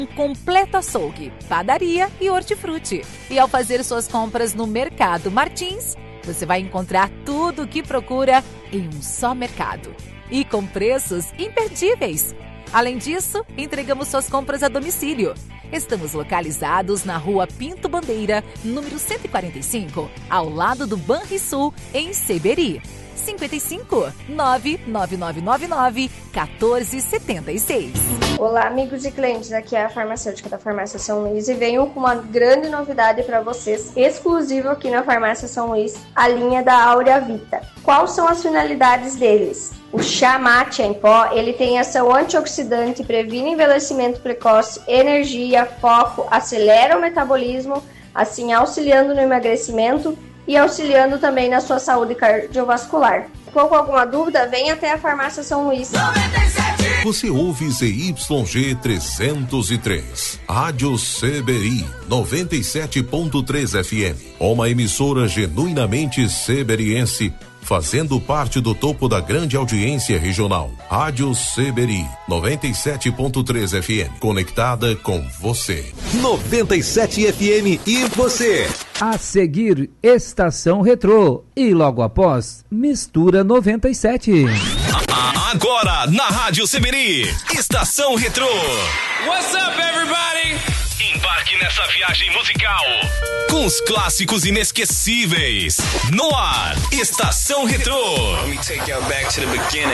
Um completo açougue, padaria e hortifruti. E ao fazer suas compras no Mercado Martins, você vai encontrar tudo o que procura em um só mercado. E com preços imperdíveis. Além disso, entregamos suas compras a domicílio. Estamos localizados na Rua Pinto Bandeira, número 145, ao lado do Banrisul, em Seberi. 55 99999 1476. Olá, amigos e clientes, aqui é a farmacêutica da Farmácia São Luís e venho com uma grande novidade para vocês, exclusivo aqui na Farmácia São Luís, a linha da Áurea Vita. Quais são as finalidades deles? O chá mate em pó, ele tem ação antioxidante, previne envelhecimento precoce, energia, foco, acelera o metabolismo, assim auxiliando no emagrecimento e auxiliando também na sua saúde cardiovascular. Ficou com alguma dúvida? Venha até a Farmácia São Luís. 97. Você ouve ZYG 303, Rádio CBI 97.3 FM, uma emissora genuinamente seberiense, fazendo parte do topo da grande audiência regional. Rádio CBI 97.3 FM, conectada com você. 97 FM e você. A seguir, Estação Retrô e logo após, Mistura 97. Agora na Rádio CBI, Estação Retrô. What's up, everybody? Embarque nessa viagem musical com os clássicos inesquecíveis. No ar, Estação Retrô. Let me take y'all back to the beginning.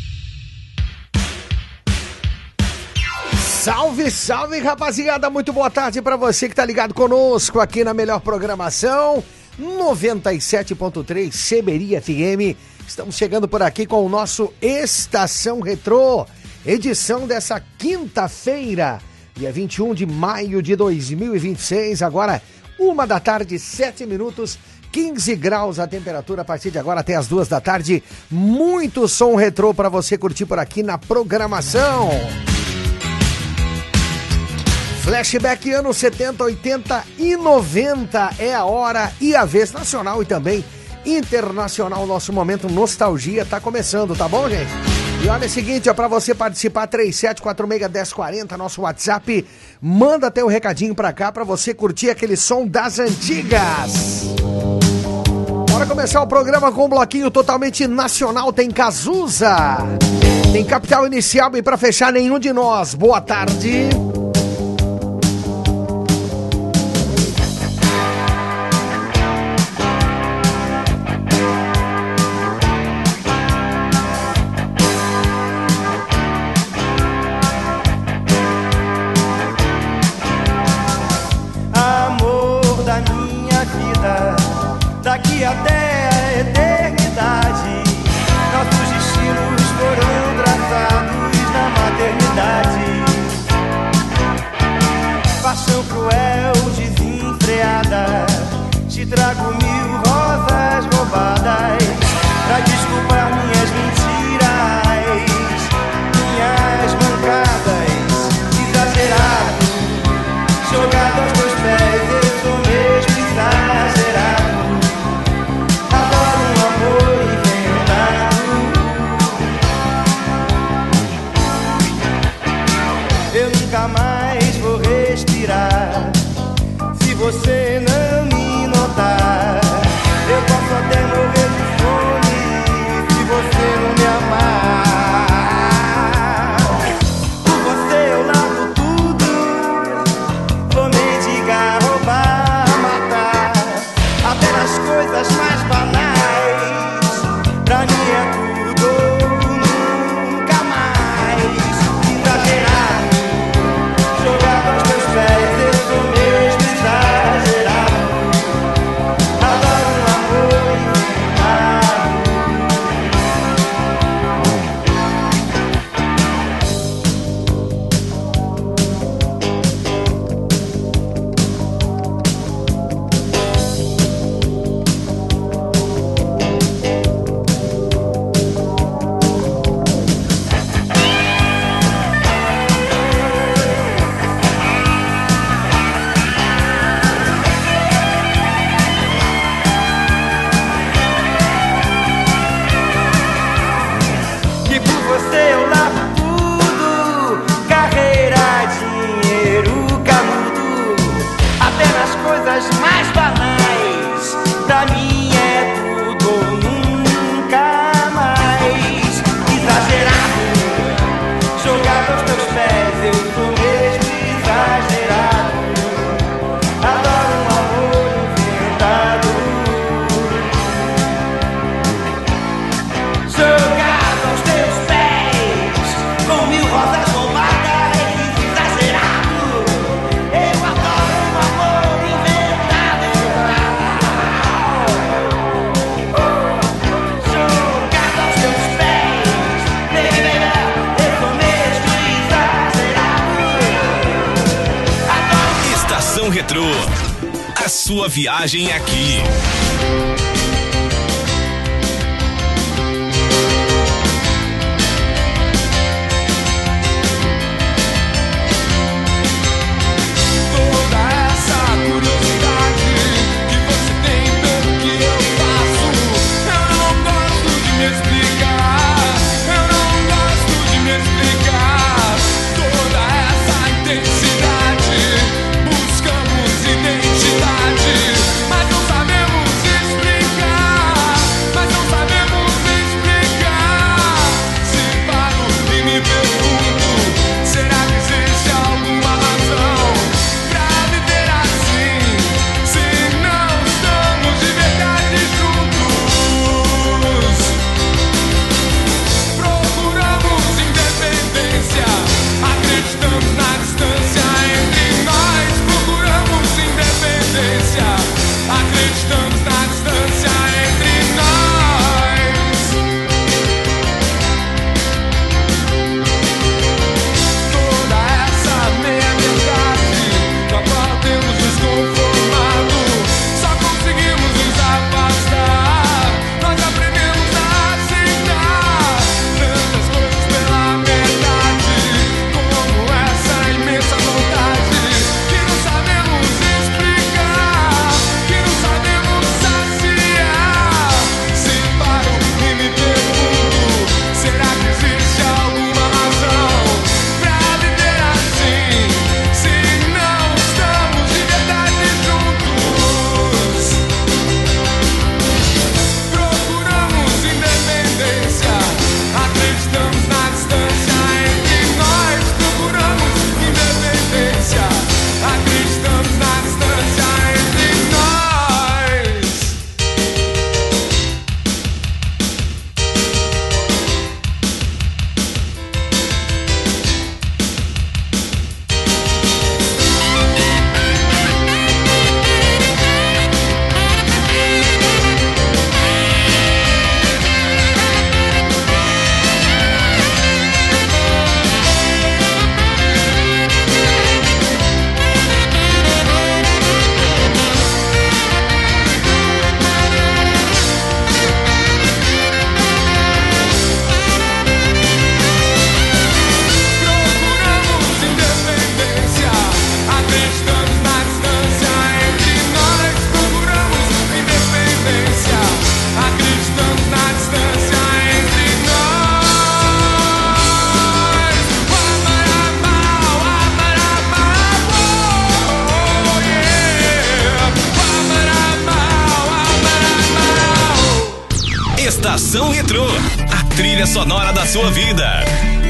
Salve, salve, rapaziada, muito boa tarde pra você que tá ligado conosco aqui na melhor programação 97.3 Seberi FM. Estamos chegando por aqui com o nosso Estação Retrô, edição dessa quinta-feira, dia 21 de maio de 2026, agora 1h, 7 minutos, 15 graus a temperatura a partir de agora até as 2 da tarde. Muito som retrô pra você curtir por aqui na programação. Flashback anos 70, 80 e 90 é a hora e a vez, nacional e também internacional. Nosso momento nostalgia tá começando, tá bom, gente? E olha o seguinte, ó, pra você participar, 37461040, nosso WhatsApp, manda teu recadinho pra cá pra você curtir aquele som das antigas. Bora começar o programa com um bloquinho totalmente nacional. Tem Cazuza, tem Capital Inicial e pra fechar, Nenhum de Nós. Boa tarde. Daqui até a eternidade, nossos destinos foram traçados na maternidade. Paixão cruel, desenfreada, te trago 1000 rosas roubadas pra desculpar minhas mentiras, minhas mancadas, exagerado, jogado aos teus pés, eu sou mesmo exagerado. Nunca mais vou respirar se você não me notar. Eu posso até morrer de fome se você não me amar. Por você eu largo tudo, vou mendigar, roubar, matar, até nas coisas mais banais. Pra mim é tudo ou nunca mais. Exagerado, jogado aos teus pés, eu sou mesmo exagerado. Estação Retrô. A sua viagem aqui. Mas não sabemos Estação Retrô, a trilha sonora da sua vida.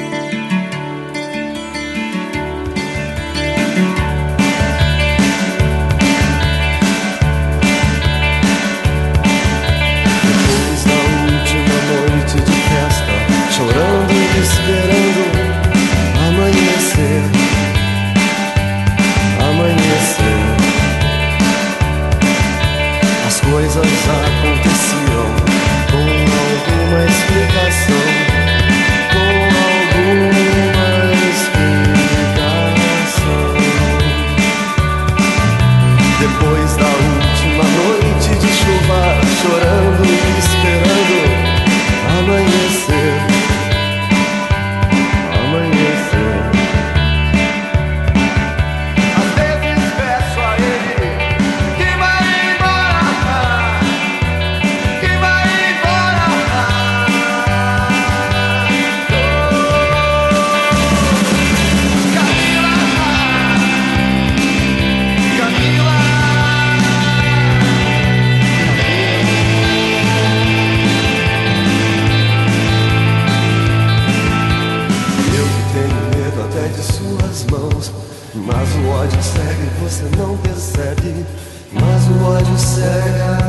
Depois da última noite de festa, chorando e esperando amanhecer, amanhecer. As coisas aconteciam com alguma explicação, com alguma explicação. Depois da última noite de chuva, chorando e esperando amanhecer, amanhecer. Às vezes peço a ele que vai embora, que vai embora. Camila, Camila. Eu que tenho medo até de suas mãos, mas o ódio cega e você não percebe, mas o ódio cega.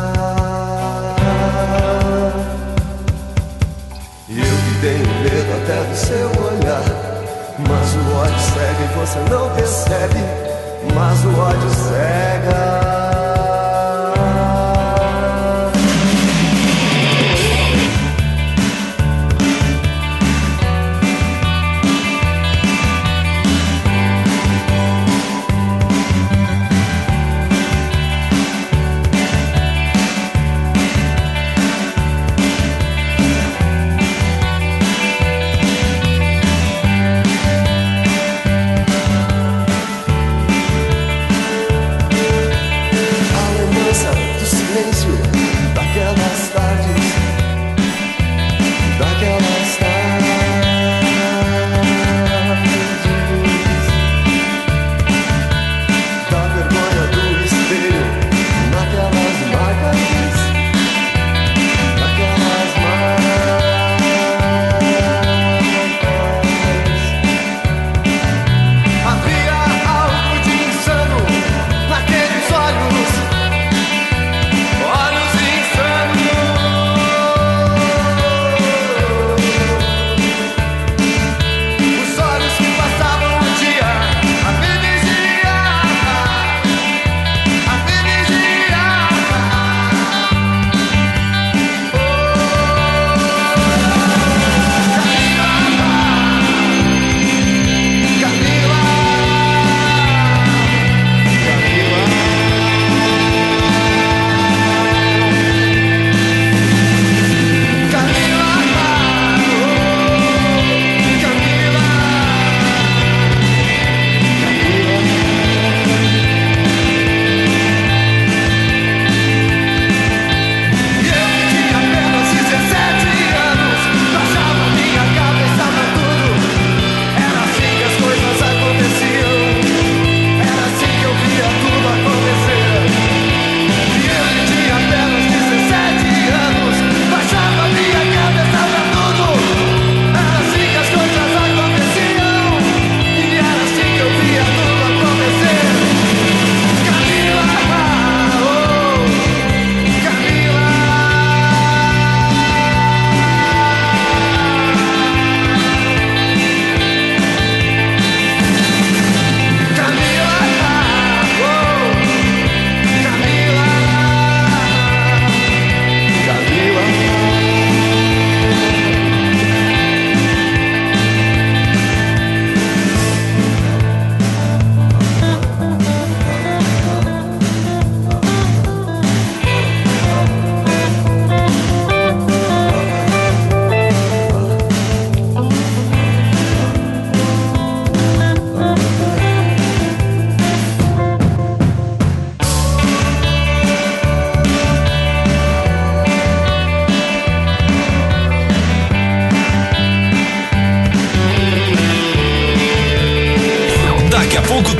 Eu que tenho medo até do seu olhar, mas o ódio cega e você não percebe, mas o ódio cega.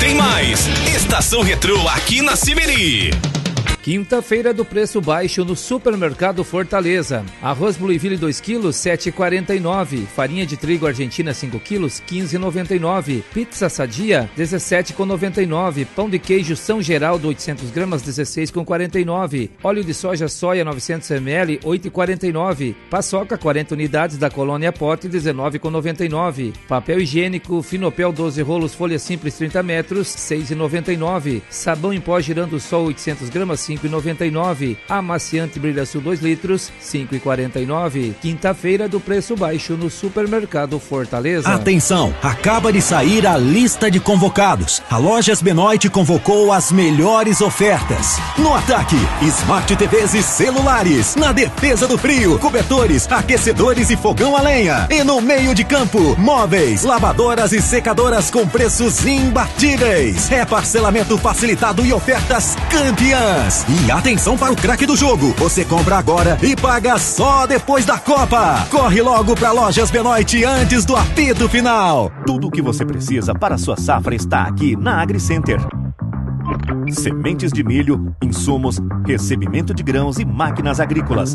tem mais. Estação Retrô aqui na Siberi. Quinta-feira do preço baixo no Supermercado Fortaleza. Arroz Blueville 2 kg, 7,49. Farinha de trigo argentina 5 kg, 15,99. Pizza Sadia, 17,99. Pão de queijo São Geraldo 800 gramas, 16,49. Óleo de soja 900 ml, 8,49. Paçoca 40 unidades da Colônia Pote, 19,99. Papel higiênico Finopel 12 rolos folha simples 30 metros, 6,99. Sabão em pó Girando Sol 800 gramas, 5,99. Amaciante Brilha Sul 2 litros, 5,49. Quinta-feira do preço baixo no Supermercado Fortaleza. Atenção, acaba de sair a lista de convocados. A Lojas Benoit convocou as melhores ofertas. No ataque, Smart TVs e celulares. Na defesa do frio, cobertores, aquecedores e fogão a lenha. E no meio de campo, móveis, lavadoras e secadoras com preços imbatíveis. É parcelamento facilitado e ofertas campeãs. E atenção para o craque do jogo. Você compra agora e paga só depois da Copa. Corre logo para Lojas Benoit antes do apito final. Tudo o que você precisa para a sua safra está aqui na AgriCenter. Sementes de milho, insumos, recebimento de grãos e máquinas agrícolas.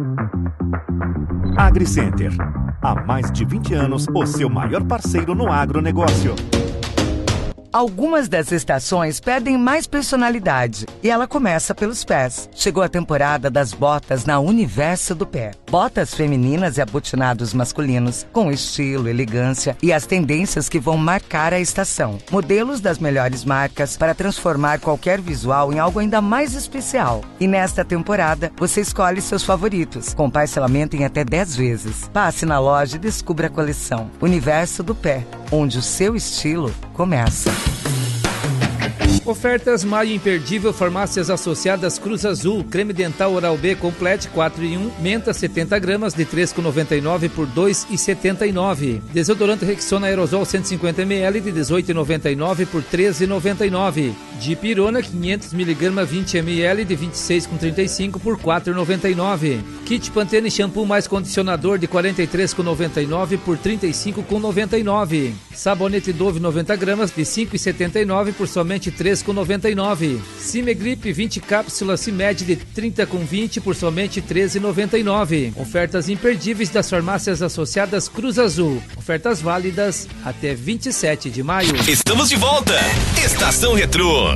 AgriCenter. Há mais de 20 anos, o seu maior parceiro no agronegócio. Algumas das estações perdem mais personalidade e ela começa pelos pés. Chegou a temporada das botas na Universo do Pé. Botas femininas e abotinados masculinos com estilo, elegância e as tendências que vão marcar a estação. Modelos das melhores marcas para transformar qualquer visual em algo ainda mais especial. E nesta temporada, você escolhe seus favoritos, com parcelamento em até 10 vezes. Passe na loja e descubra a coleção Universo do Pé, onde o seu estilo começa. Ofertas Maio Imperdível, Farmácias Associadas Cruz Azul, creme dental Oral-B Complete 4 em 1, menta 70 gramas de 3,99 por 2,79. Desodorante Rexona Aerosol 150 ml de 18,99 por 13,99. Dipirona 500 mg 20 ml de 26,35 por 4,99. Kit Pantene Shampoo mais condicionador de 43,99 por 35,99. Sabonete Dove 90 gramas de 5,79 por somente 3,99. Cimegrip 20 cápsulas Cimed de 30,20 por somente 13,99. Ofertas imperdíveis das Farmácias Associadas Cruz Azul. Ofertas válidas até 27 de maio. Estamos de volta. Estação Retrô.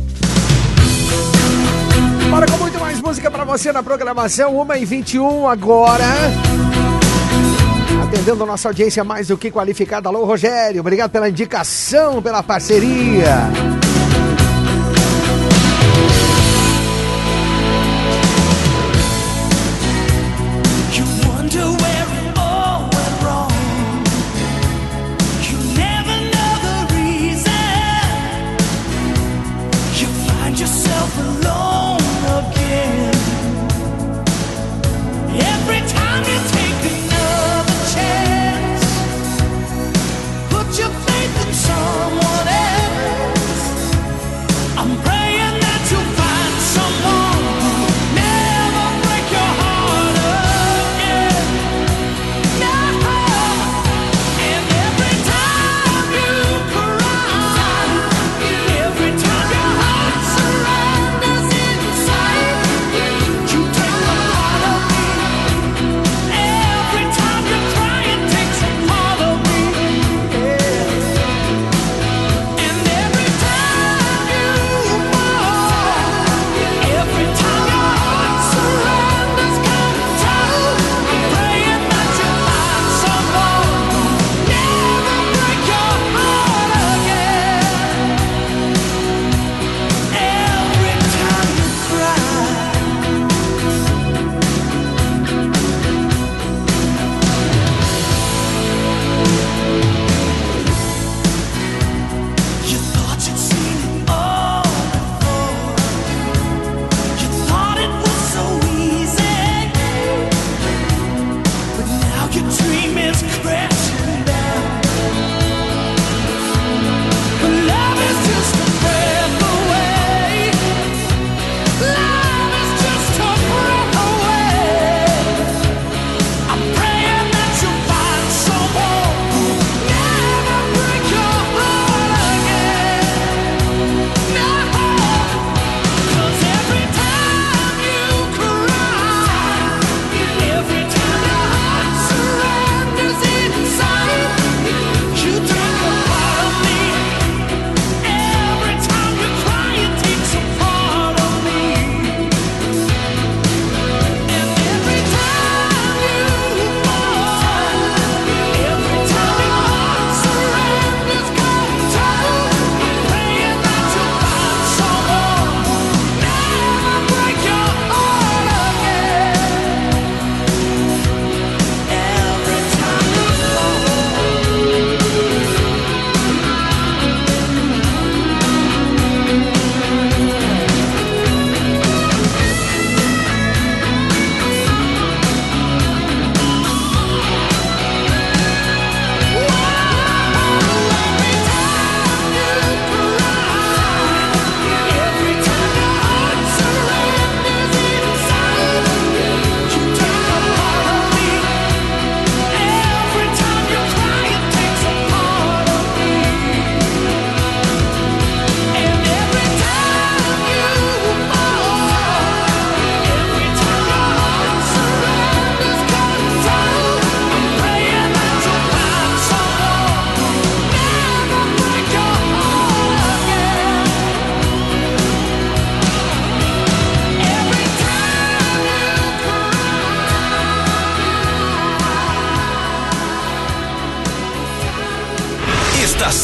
Bora com muito mais música pra você na programação, 1h21 agora. Atendendo a nossa audiência mais do que qualificada. Alô, Rogério, obrigado pela indicação, pela parceria. Someone else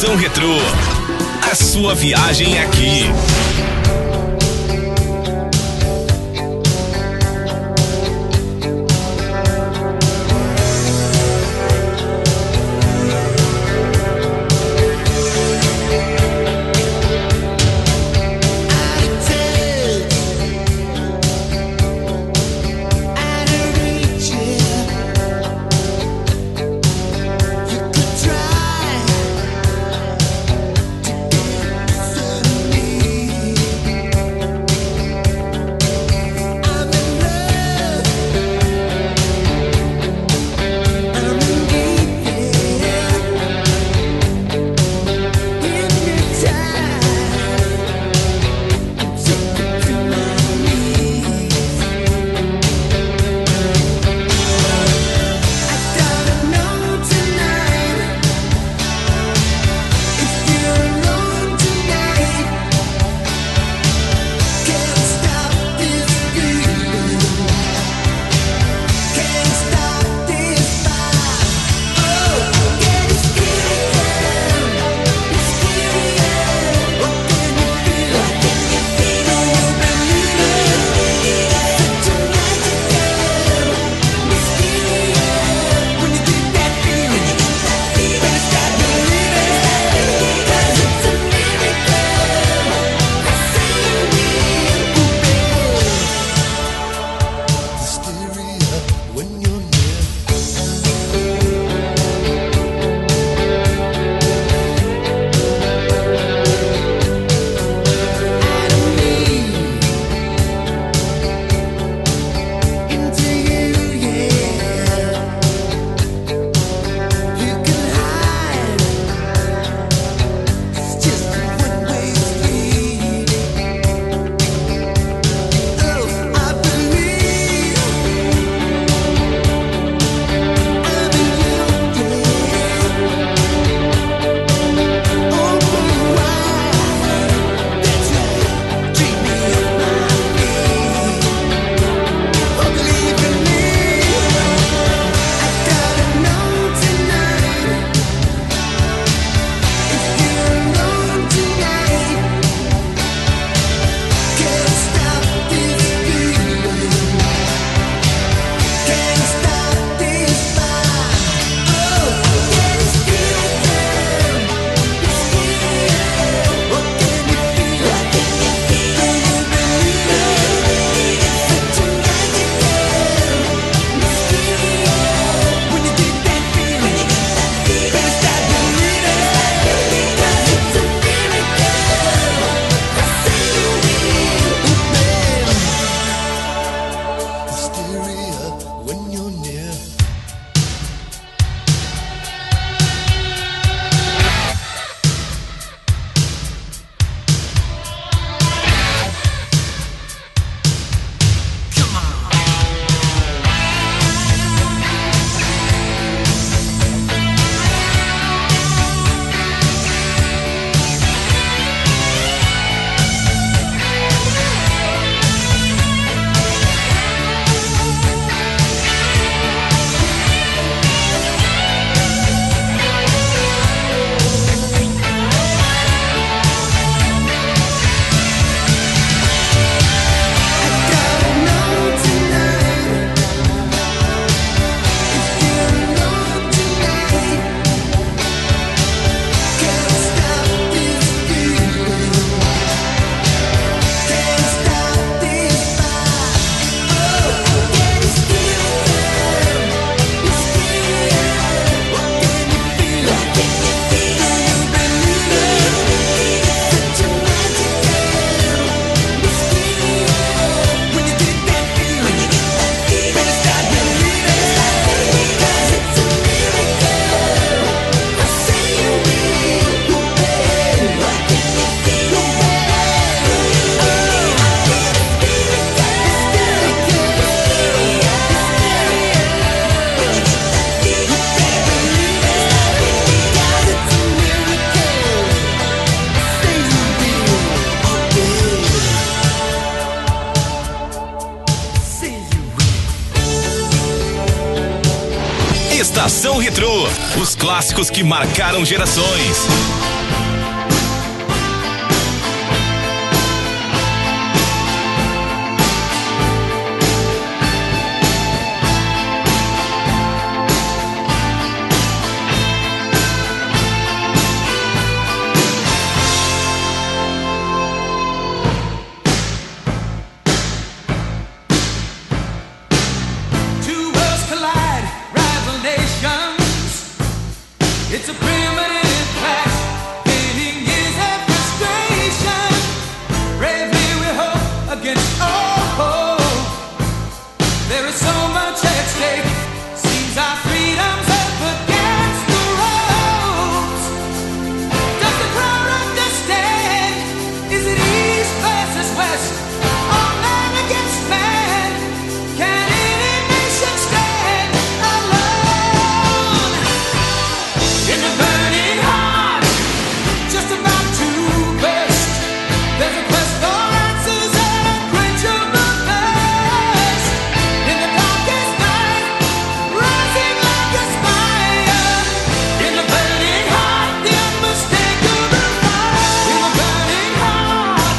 Estação Retrô. A sua viagem aqui. Try to get to me. Estação Retrô, os clássicos que marcaram gerações. It's a primitive clash, fading years of frustration. Bravely we hope against all hope. There is so much at stake. Seems our freedoms up against the ropes. Does the crowd understand? Is it east versus west? Or man against man? Can any nation stand alone? In the burning heart, just about to burst, there's a quest for answers and unquenchable thirst. In the darkest night, rising like a spire. In the burning heart, the unmistakable fire. In the burning heart.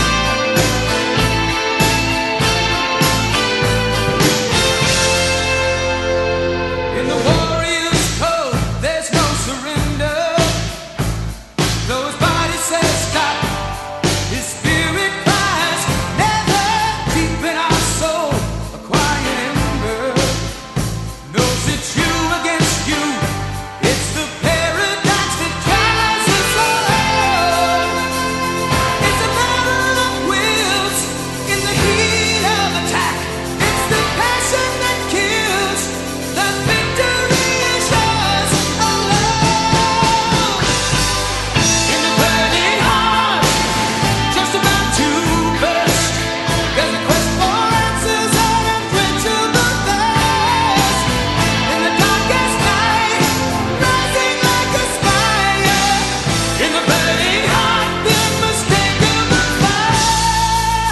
In the warrior's code, there's no surrender. Though his body says stop, his spirit cries never. Deep in our soul, a quiet ember knows it's you against you. It's the paradox that drives us all. It's a battle of wills in the heat of attack. It's the passion that kills. The victory is yours alone. In the burning heart, just about to burst, there's a quest for answers and unquenchable thirst. In the darkest night, rising like a spire. In the burning heart, the unmistakable fire.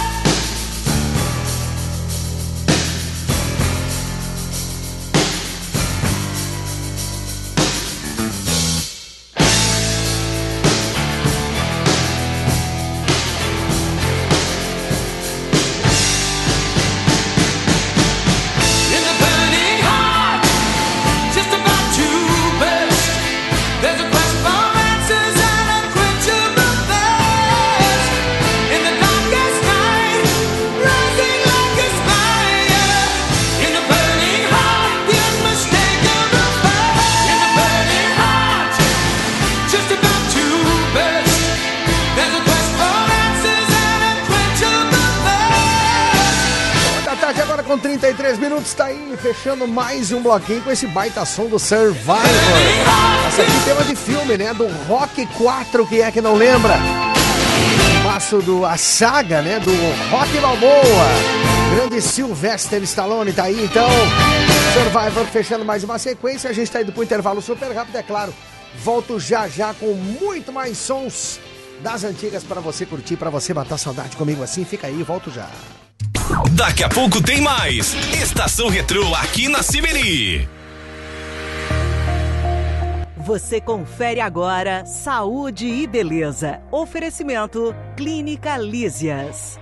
In the burning heart, just about to burst, there's a quest for answers and unquenchable thirst. In the darkest night, rising like a spire. In the burning heart, the unmistakable fire. In the burning heart, just about to burst, there's a quest for answers and unquenchable thirst. Da tarde agora com 33 minutos, tá aí fechando mais um bloquinho com esse baita som do Survivor. Essa aqui é tema de filme, né? Do Rock 4, quem é que não lembra? Passo a saga, né? Do Rock Balboa. Grande Sylvester Stallone tá aí, então. Survivor fechando mais uma sequência. A gente tá indo pro intervalo super rápido, é claro. Volto já já com muito mais sons das antigas pra você curtir, pra você matar saudade comigo assim. Fica aí, volto já. Daqui a pouco tem mais. Estação Retrô aqui na Siberi. Você confere agora Saúde e Beleza. Oferecimento Clínica Lísias.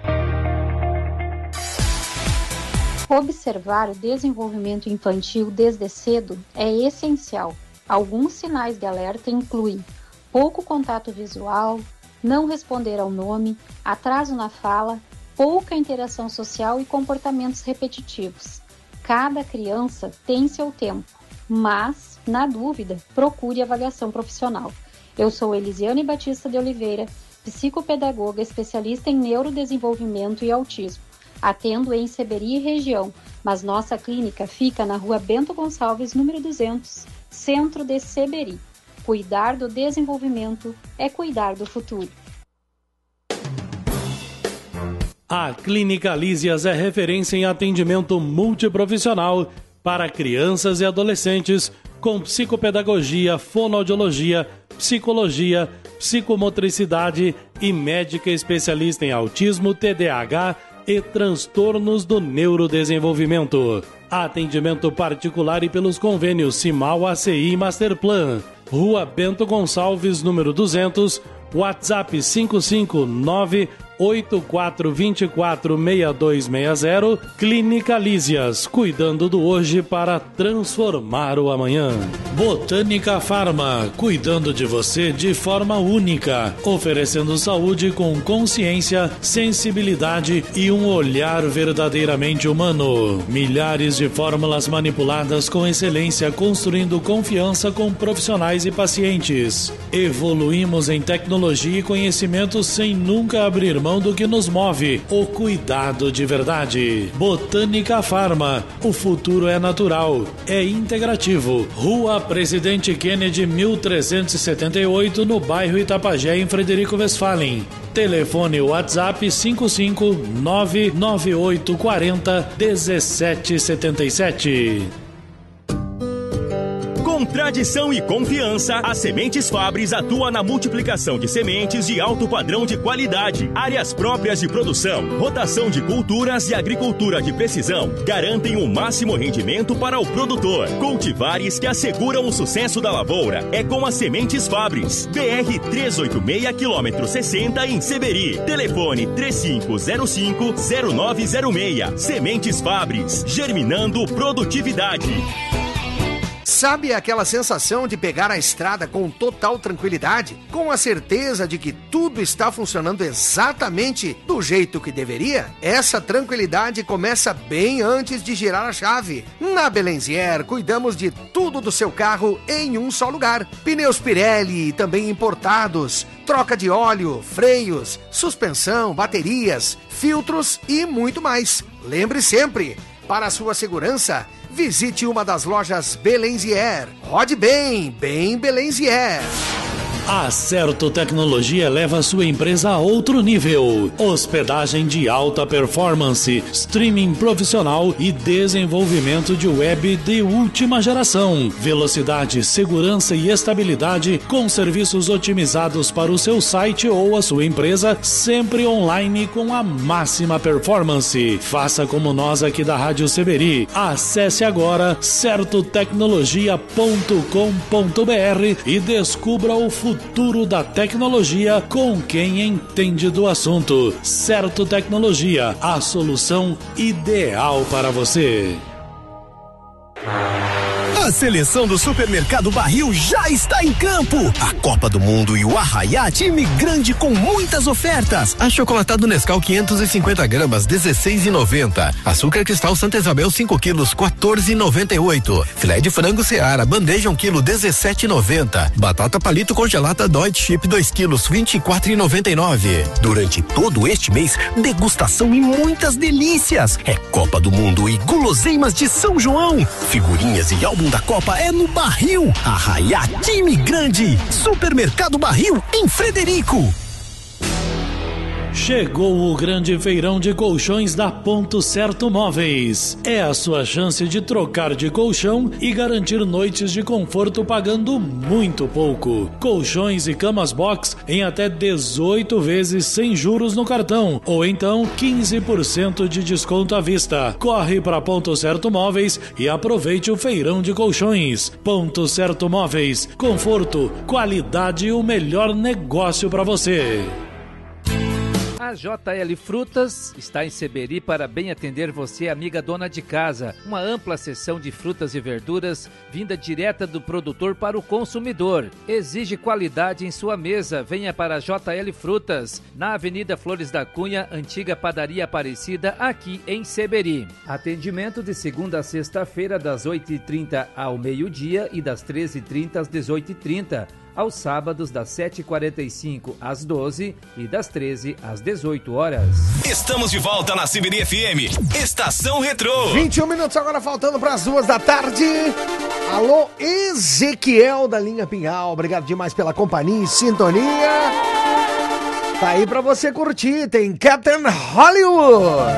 Observar o desenvolvimento infantil desde cedo é essencial. Alguns sinais de alerta incluem pouco contato visual, não responder ao nome, atraso na fala, pouca interação social e comportamentos repetitivos. Cada criança tem seu tempo, mas, na dúvida, procure avaliação profissional. Eu sou Elisiane Batista de Oliveira, psicopedagoga especialista em neurodesenvolvimento e autismo. Atendo em Seberi e região, mas nossa clínica fica na Rua Bento Gonçalves, número 200, centro de Seberi. Cuidar do desenvolvimento é cuidar do futuro. A Clínica Lísias é referência em atendimento multiprofissional para crianças e adolescentes com psicopedagogia, fonoaudiologia, psicologia, psicomotricidade e médica especialista em autismo, TDAH e transtornos do neurodesenvolvimento. Atendimento particular e pelos convênios Simal, ACI e Masterplan. Rua Bento Gonçalves, número 200, WhatsApp 559-8424-6260. Clínica Lísias, cuidando do hoje para transformar o amanhã. Botânica Farma, cuidando de você de forma única, oferecendo saúde com consciência, sensibilidade e um olhar verdadeiramente humano. Milhares de fórmulas manipuladas com excelência, construindo confiança com profissionais e pacientes. Evoluímos em tecnologia e conhecimento sem nunca abrir mão do que nos move, o cuidado de verdade. Botânica Farma, o futuro é natural, é integrativo. Rua Presidente Kennedy, 1378, no bairro Itapajé, em Frederico Westphalen. Telefone WhatsApp 559-9840-1777. Com tradição e confiança, a Sementes Fabris atua na multiplicação de sementes de alto padrão de qualidade. Áreas próprias de produção, rotação de culturas e agricultura de precisão garantem o máximo rendimento para o produtor. Cultivares que asseguram o sucesso da lavoura é com as Sementes Fabris. BR 386, quilômetro 60, em Seberi. Telefone 3505-0906. Sementes Fabris, germinando produtividade. Sabe aquela sensação de pegar a estrada com total tranquilidade, com a certeza de que tudo está funcionando exatamente do jeito que deveria? Essa tranquilidade começa bem antes de girar a chave. Na Belenzier, cuidamos de tudo do seu carro em um só lugar. Pneus Pirelli, também importados, troca de óleo, freios, suspensão, baterias, filtros e muito mais. Lembre sempre, para a sua segurança, visite uma das lojas Belenzier. Rode bem, bem Belenzier. A Certo Tecnologia leva a sua empresa a outro nível. Hospedagem de alta performance, streaming profissional e desenvolvimento de web de última geração. Velocidade, segurança e estabilidade com serviços otimizados para o seu site ou a sua empresa, sempre online com a máxima performance. Faça como nós aqui da Rádio Seberi. Acesse agora certotecnologia.com.br e descubra o futuro da tecnologia com quem entende do assunto. Certo Tecnologia, a solução ideal para você. A seleção do Supermercado Barril já está em campo. A Copa do Mundo e o Arraiá, time grande com muitas ofertas. Achocolatado Nescau 550 gramas, 16,90. Açúcar Cristal Santa Isabel 5 quilos, 14,98. Filé de frango Seara, bandeja 1 quilo, 17,90. Batata palito congelada Deutsche Chip 2 quilos, 24,99. Durante todo este mês, degustação e muitas delícias. É Copa do Mundo e guloseimas de São João. Figurinhas e álbum da Copa é no Barril. Arraiá, time grande. Supermercado Barril, em Frederico. Chegou o grande feirão de colchões da Ponto Certo Móveis. É a sua chance de trocar de colchão e garantir noites de conforto pagando muito pouco. Colchões e camas box em até 18 vezes sem juros no cartão, ou então 15% de desconto à vista. Corre para Ponto Certo Móveis e aproveite o feirão de colchões. Ponto Certo Móveis, conforto, qualidade e o melhor negócio para você. A JL Frutas está em Seberi para bem atender você, amiga dona de casa. Uma ampla seção de frutas e verduras vinda direta do produtor para o consumidor. Exige qualidade em sua mesa. Venha para a JL Frutas, na Avenida Flores da Cunha, antiga Padaria Aparecida, aqui em Seberi. Atendimento de segunda a sexta-feira, das 8h30 ao meio-dia e das 13h30 às 18h30. Aos sábados, das 7h45 às 12h e das 13h às 18h. Estamos de volta na Seberi FM, Estação Retrô. 21 minutos agora faltando para as 2 da tarde. Alô, Ezequiel da linha Pinhal, obrigado demais pela companhia e sintonia. Tá aí para você curtir, tem Captain Hollywood.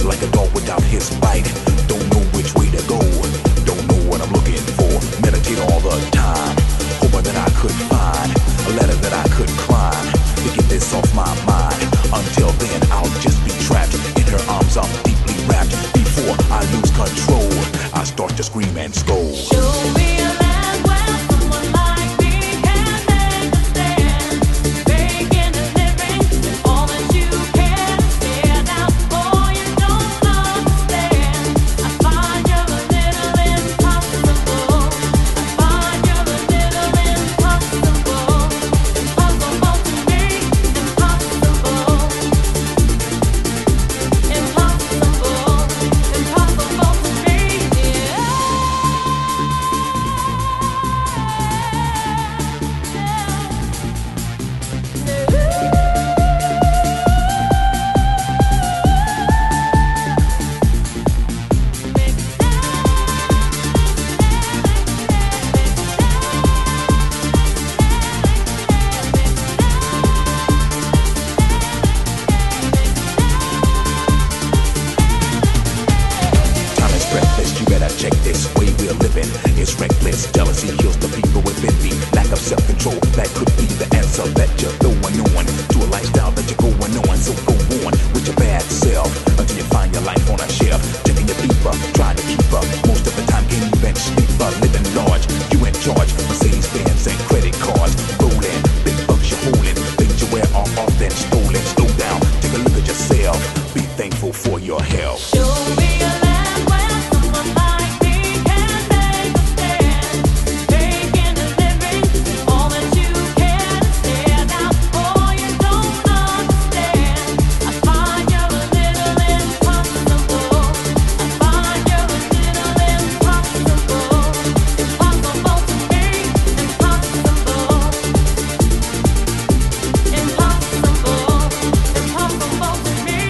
like a dog without his bite. Don't know which way to go, don't know what I'm looking for. Meditate all the time, hoping that I could find a letter that I could climb to get this off my mind. Until then, I'll just be trapped in her arms. I'm deeply wrapped. Before I lose control, I start to scream and scold. Show me a land where someone like me can make a stand, making a living with all that you can stand out. Oh, you don't understand. I find you're a little impossible. I find you're a little impossible. Impossible to me. Impossible. Impossible. Impossible to me. Time is breathless, you better check this way we're living. It's reckless, jealousy kills the people within me. Lack of self-control, that could be the answer that you're throwing on to a lifestyle that you're going on. So go on with your bad self until you find your life on a shelf. Checking your paper, trying to keep up. Most of the time can't even sleep up. Living large, you in charge. Mercedes Benz and credit cards rolling. Big bucks you're holding, things you wear are often stolen. Slow down, take a look at yourself. Be thankful for your health. Show me a land where someone like me can make a stand, making a living with all that you can stand out. Oh, you don't understand. I find you're a little impossible. I find you're a little impossible. Impossible to me. Impossible. Impossible. Impossible to me.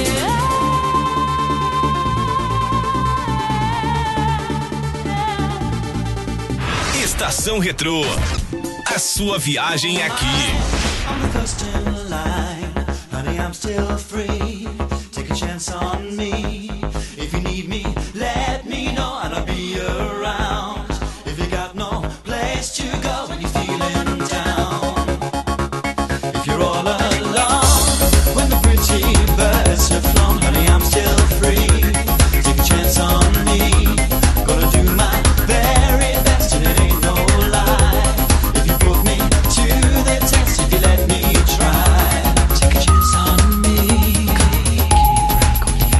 Estação Retrô. A sua viagem é aqui. On the coastal line, honey, I'm still free. Take a chance on me. If you need me, let me know and I'll be around. If you got no place to go when you're feeling down, if you're all alone when the pretty birds have flown, honey, I'm still free. Take a chance on me. Gonna do my very best and it ain't no lie. If you put me to the test, if you let me try, take a chance on me.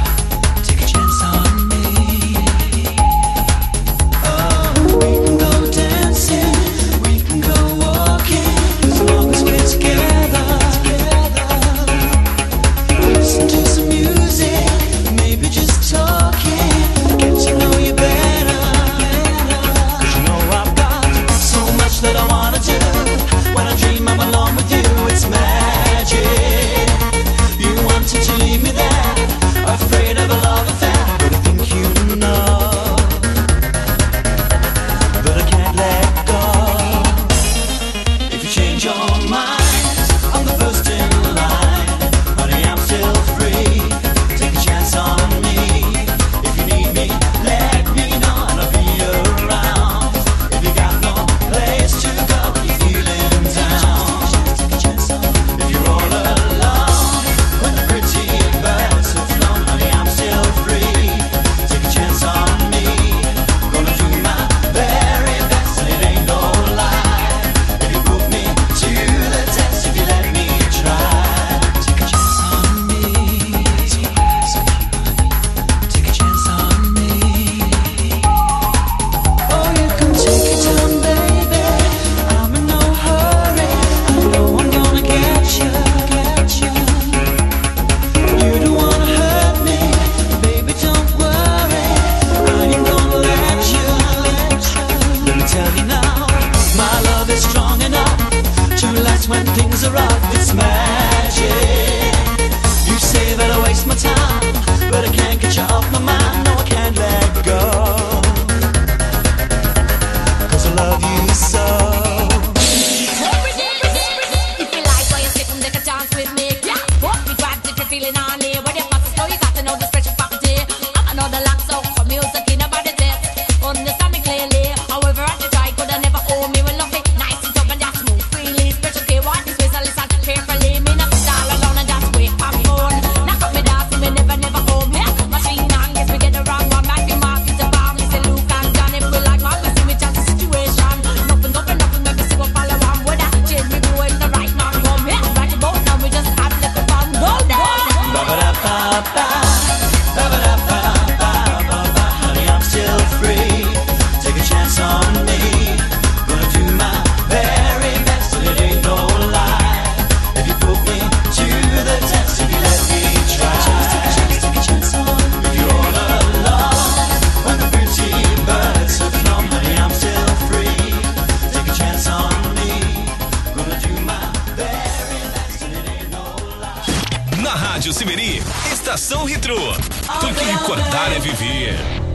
Estação Retrô. Porque recordar é viver.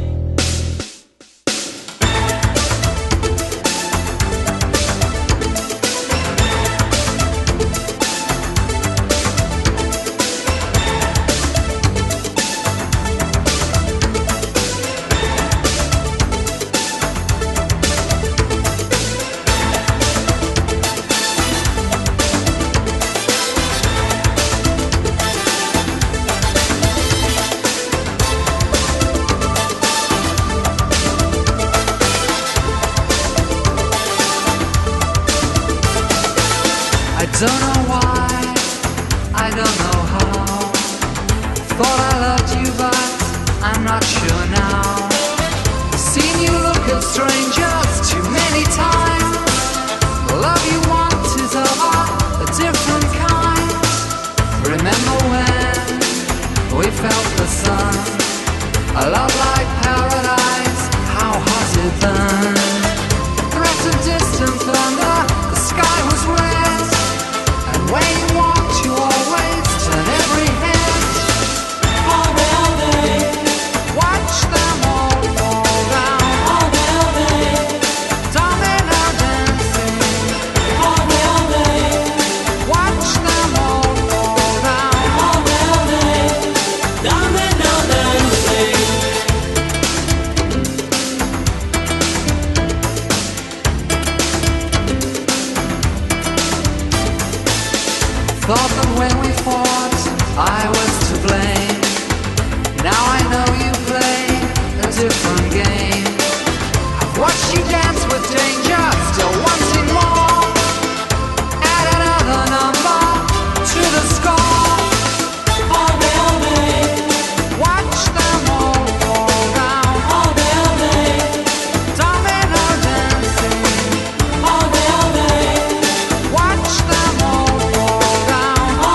Don't know why, I don't know how. Thought I loved you, but I'm not sure now. Seen you look at strangers too many times. The love you want is of a different kind. Remember when we felt the sun? A love like paradise, how hot it burned. Threat of distant thunder, the sky was red. When you walked, you always turn every head. All day, watch them all fall down. All day, domino dancing. All day, watch them all fall down. All day, domino dancing. Thought that when we fought, I was to blame. Now I know you play a different game. I've watched you dance with danger, still wanting more. Add another number to the score. All day, watch them all fall down. All day, domino dancing. All day, watch them all fall down.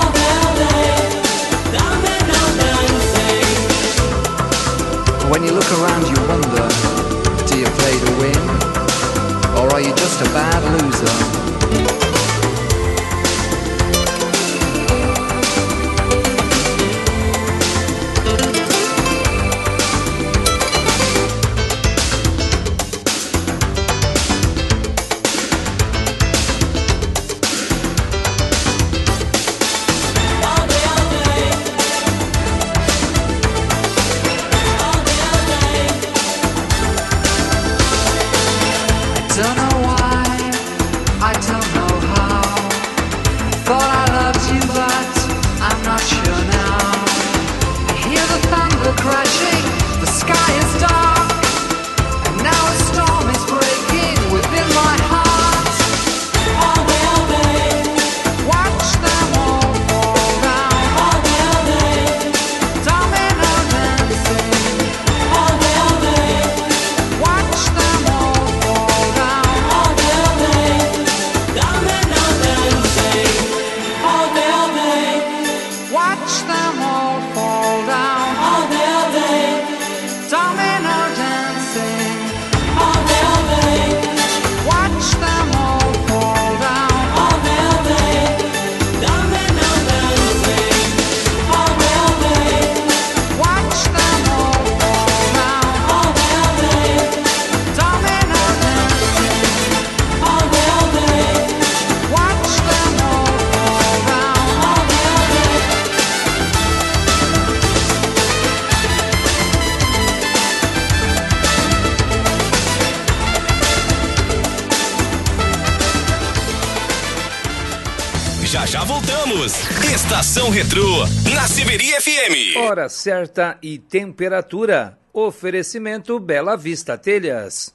When you look around you wonder, do you play to win? Or are you just a bad loser? Don't know why, I don't know how. Thought I loved you, but I'm not sure now. I hear the thunder crashing, the sky is dark, and now a storm is breaking within my heart. All day, watch them all fall down. All day, domino dancing. All day, watch them all fall down. All day, domino dancing. All day, watch them all fall down. All day, domino dancing. All day, watch them all fall down. All day, domino dancing. All day, watch them all fall down. All day, domino dancing. All day, watch them all fall down. All day. Já voltamos. Estação Retrô, na Severi FM. Hora certa e temperatura. Oferecimento Bela Vista Telhas.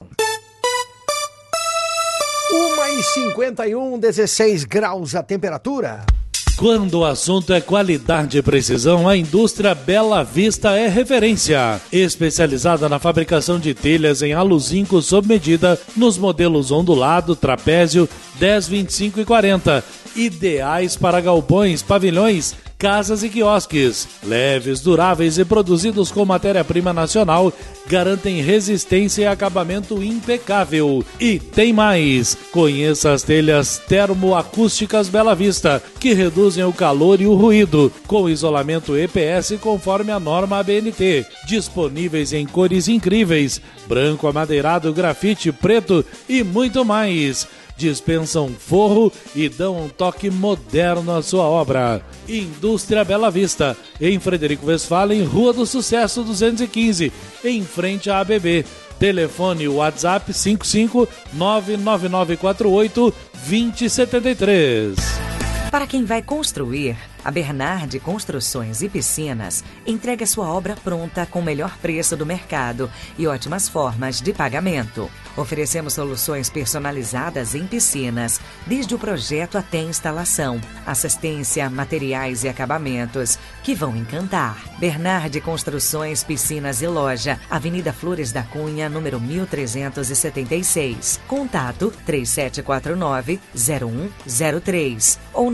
1h51, 16 graus a temperatura. Quando o assunto é qualidade e precisão, a indústria Bela Vista é referência. Especializada na fabricação de telhas em aluzinco sob medida nos modelos ondulado, trapézio, 10, 25 e 40. Ideais para galpões, pavilhões casas e quiosques. Leves, duráveis e produzidos com matéria-prima nacional, garantem resistência e acabamento impecável. E tem mais! Conheça as telhas termoacústicas Bela Vista, que reduzem o calor e o ruído, com isolamento EPS conforme a norma ABNT. Disponíveis em cores incríveis: branco, amadeirado, grafite, preto e muito mais. Dispensam forro e dão um toque moderno à sua obra. Indústria Bela Vista, em Frederico Westphalen, Rua do Sucesso 215, em frente à ABB. Telefone WhatsApp 55999482073. Para quem vai construir, a Bernardi Construções e Piscinas entrega sua obra pronta com o melhor preço do mercado e ótimas formas de pagamento. Oferecemos soluções personalizadas em piscinas, desde o projeto até a instalação, assistência, materiais e acabamentos que vão encantar. Bernardi Construções, Piscinas e Loja, Avenida Flores da Cunha, número 1376. Contato 3749-0103 ou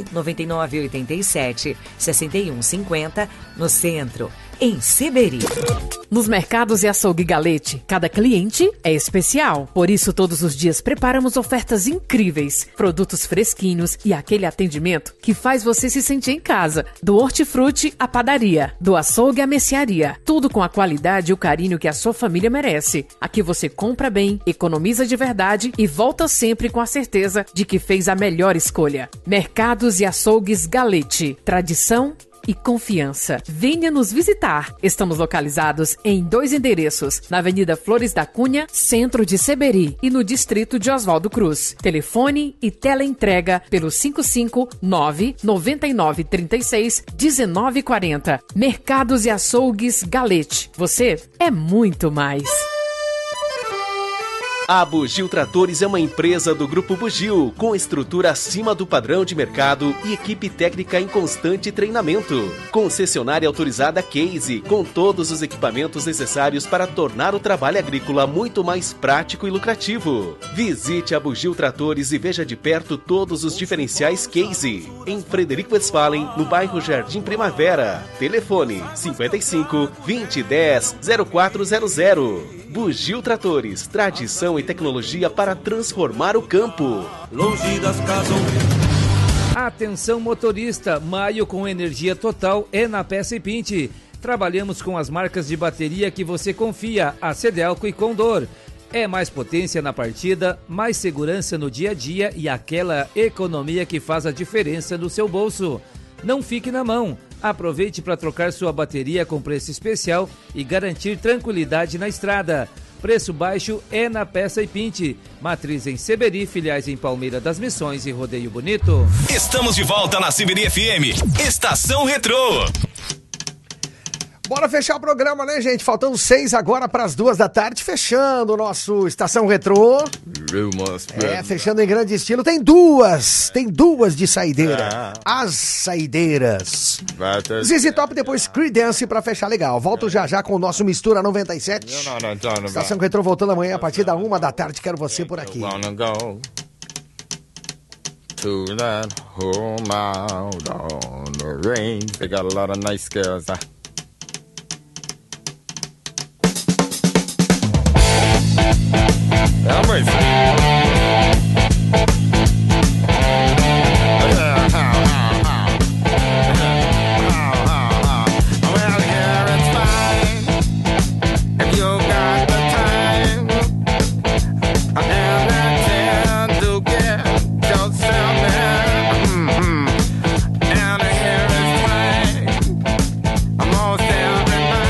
99987-6150 no centro, em Seberi. Nos mercados e açougue Galete, cada cliente é especial. Por isso, todos os dias preparamos ofertas incríveis, produtos fresquinhos e aquele atendimento que faz você se sentir em casa. Do hortifruti à padaria, do açougue à mercearia, tudo com a qualidade e o carinho que a sua família merece. Aqui você compra bem, economiza de verdade e volta sempre com a certeza de que fez a melhor escolha. Mercados e açougues Galete, tradição e confiança. Venha nos visitar. Estamos localizados em 2 endereços, na Avenida Flores da Cunha, centro de Seberi, e no distrito de Oswaldo Cruz. Telefone e teleentrega pelo 559-9936-1940. Mercados e açougues Galete. Você é muito mais. A Bugio Tratores é uma empresa do Grupo Bugio, com estrutura acima do padrão de mercado e equipe técnica em constante treinamento. Concessionária autorizada Case, com todos os equipamentos necessários para tornar o trabalho agrícola muito mais prático e lucrativo. Visite a Bugio Tratores e veja de perto todos os diferenciais Case. Em Frederico Westphalen, no bairro Jardim Primavera. Telefone 55 2010 0400. Bugio Tratores, tradição e tecnologia para transformar o campo. Longe das casas. Atenção motorista, maio com energia total é na Peça e Pinte. Trabalhamos com as marcas de bateria que você confia, a Cedelco e Condor. É mais potência na partida, mais segurança no dia a dia e aquela economia que faz a diferença no seu bolso. Não fique na mão. Aproveite para trocar sua bateria com preço especial e garantir tranquilidade na estrada. Preço baixo é na Peça e Pinte. Matriz em Seberi, filiais em Palmeira das Missões e Rodeio Bonito. Estamos de volta na Seberi FM. Estação Retrô. Bora fechar o programa, né, gente? Faltando 6 agora para as 2 da tarde, fechando o nosso Estação Retrô. Fechando em grande estilo. Tem duas de saideira. As saideiras. ZZ Top, depois Creedence pra fechar legal. Volto já com o nosso Mistura 97. Estação Retrô voltando amanhã a partir da 1 da tarde. Quero você por aqui. To that home out on the range. They got a lot of nice girls.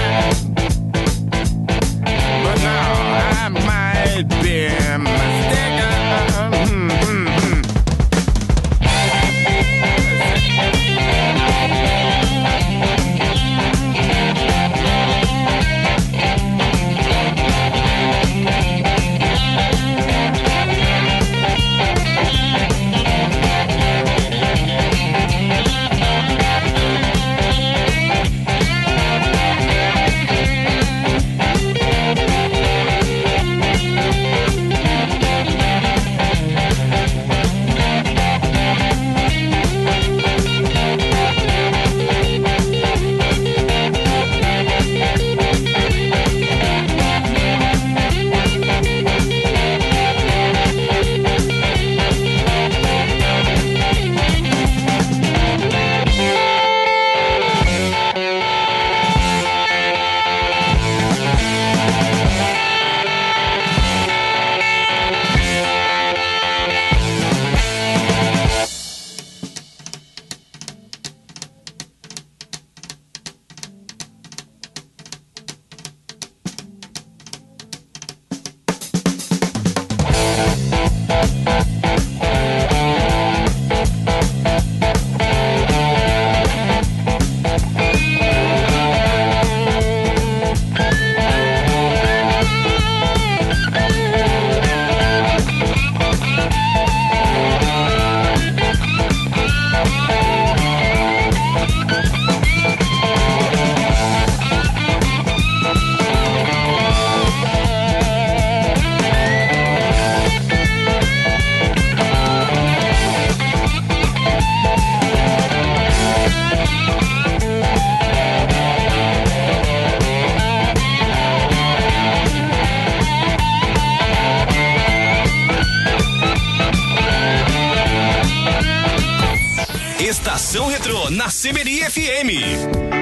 Might be a mistake. Seberi FM.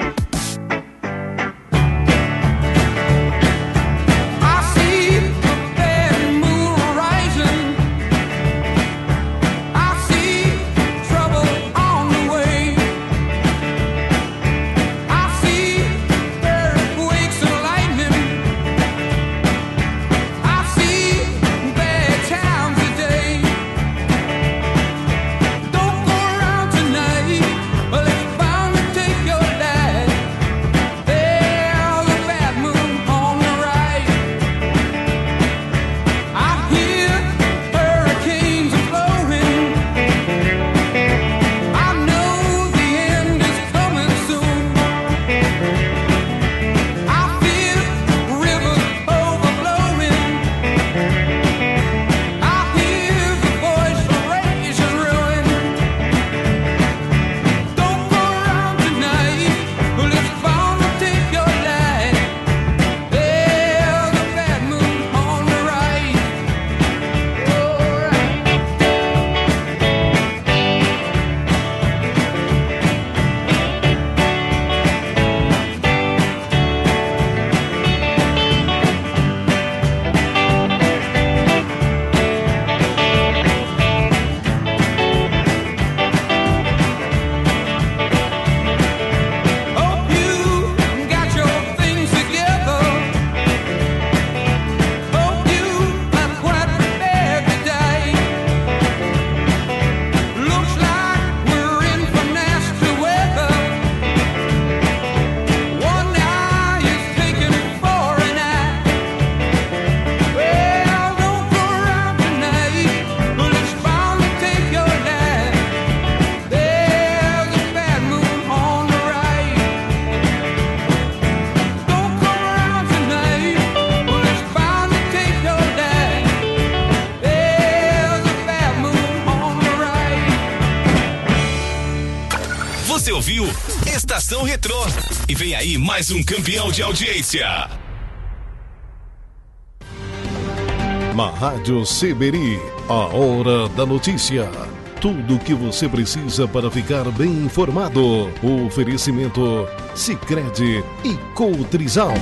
Você ouviu Estação Retrô. E vem aí mais um campeão de audiência. Na Rádio Seberi, a hora da notícia. Tudo o que você precisa para ficar bem informado. O oferecimento Sicredi e Cotrizal.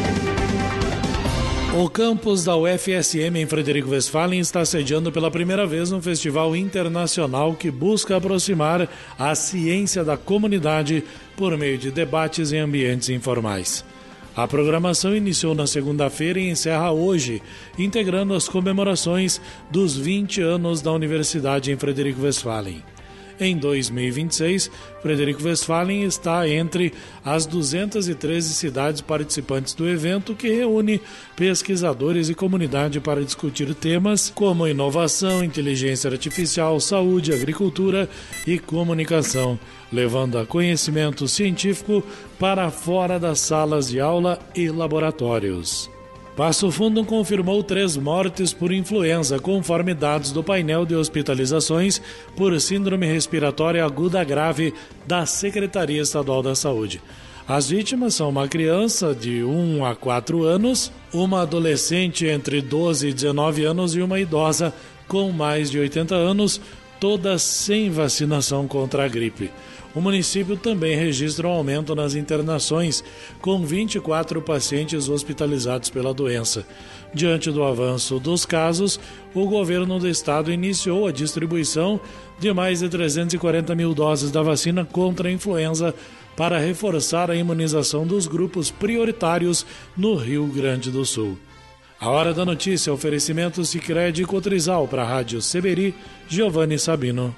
O campus da UFSM em Frederico Westphalen está sediando pela primeira vez um festival internacional que busca aproximar a ciência da comunidade por meio de debates em ambientes informais. A programação iniciou na segunda-feira e encerra hoje, integrando as comemorações dos 20 anos da Universidade em Frederico Westphalen. Em 2026, Frederico Westphalen está entre as 213 cidades participantes do evento, que reúne pesquisadores e comunidade para discutir temas como inovação, inteligência artificial, saúde, agricultura e comunicação, levando a conhecimento científico para fora das salas de aula e laboratórios. Passo Fundo confirmou 3 mortes por influenza, conforme dados do painel de hospitalizações por síndrome respiratória aguda grave da Secretaria Estadual da Saúde. As vítimas são uma criança de 1 a 4 anos, uma adolescente entre 12 e 19 anos e uma idosa com mais de 80 anos, todas sem vacinação contra a gripe. O município também registra um aumento nas internações, com 24 pacientes hospitalizados pela doença. Diante do avanço dos casos, o governo do estado iniciou a distribuição de mais de 340 mil doses da vacina contra a influenza para reforçar a imunização dos grupos prioritários no Rio Grande do Sul. A Hora da Notícia, oferecimento Sicredi e Cotrizal para a Rádio Seberi, Giovanni Sabino.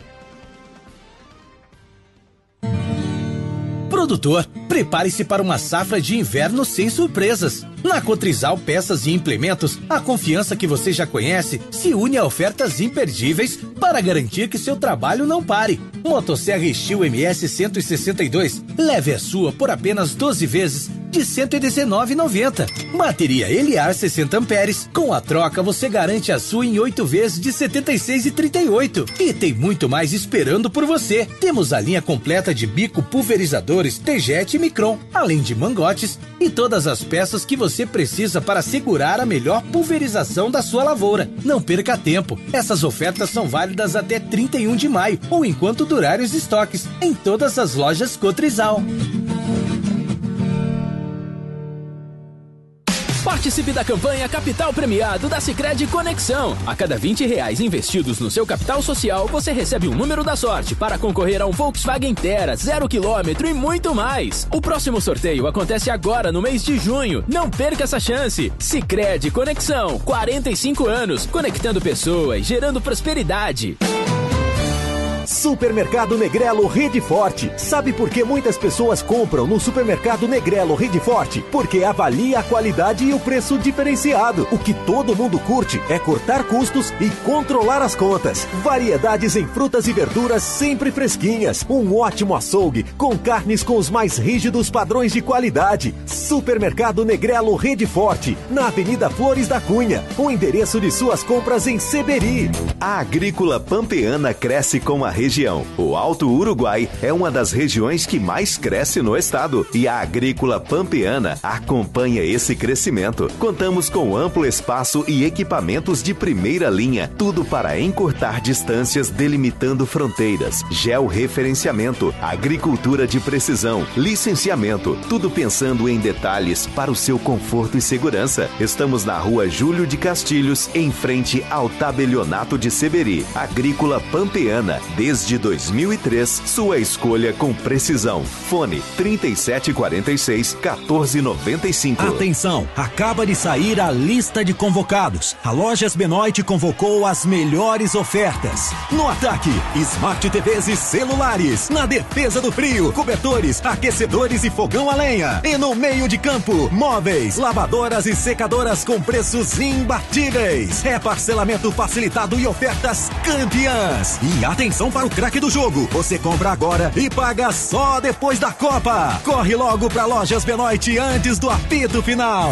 Produtor, prepare-se para uma safra de inverno sem surpresas. Na Cotrizal Peças e Implementos, a confiança que você já conhece se une a ofertas imperdíveis para garantir que seu trabalho não pare. Motosserra Steel MS 162, leve a sua por apenas 12 vezes de R$ 119,90. Bateria Eliar 60 amperes. Com a troca, você garante a sua em 8 vezes de R$ 76,38. E tem muito mais esperando por você. Temos a linha completa de bico pulverizadores T-Jet e Micron, além de mangotes e todas as peças que você precisa para segurar a melhor pulverização da sua lavoura. Não perca tempo. Essas ofertas são válidas até 31 de maio ou enquanto durarem os estoques em todas as lojas Cotrizal. Participe da campanha Capital Premiado da Sicredi Conexão. A cada R$20 investidos no seu capital social, você recebe um número da sorte para concorrer a um Volkswagen Terra 0 km e muito mais. O próximo sorteio acontece agora no mês de junho. Não perca essa chance. Sicredi Conexão, 45 anos, conectando pessoas, gerando prosperidade. Supermercado Negrelo Rede Forte. Sabe por que muitas pessoas compram no Supermercado Negrelo Rede Forte? Porque avalia a qualidade e o preço diferenciado. O que todo mundo curte é cortar custos e controlar as contas. Variedades em frutas e verduras sempre fresquinhas. Um ótimo açougue com carnes com os mais rígidos padrões de qualidade. Supermercado Negrelo Rede Forte, na Avenida Flores da Cunha. O endereço de suas compras em Seberi. A agrícola pampeana cresce com a região. O Alto Uruguai é uma das regiões que mais cresce no estado e a agrícola pampeana acompanha esse crescimento. Contamos com amplo espaço e equipamentos de primeira linha, tudo para encurtar distâncias, delimitando fronteiras, georreferenciamento, agricultura de precisão, licenciamento, tudo pensando em detalhes para o seu conforto e segurança. Estamos na Rua Júlio de Castilhos, em frente ao Tabelionato de Seberi. Agrícola pampeana, desde 2003, sua escolha com precisão. Fone 3746-1495. Atenção, acaba de sair a lista de convocados. A Lojas Benoit convocou as melhores ofertas. No ataque, Smart TVs e celulares. Na defesa do frio, cobertores, aquecedores e fogão a lenha. E no meio de campo, móveis, lavadoras e secadoras com preços imbatíveis. É parcelamento facilitado e ofertas campeãs. E atenção para o craque do jogo. Você compra agora e paga só depois da Copa. Corre logo para Lojas Benoit antes do apito final.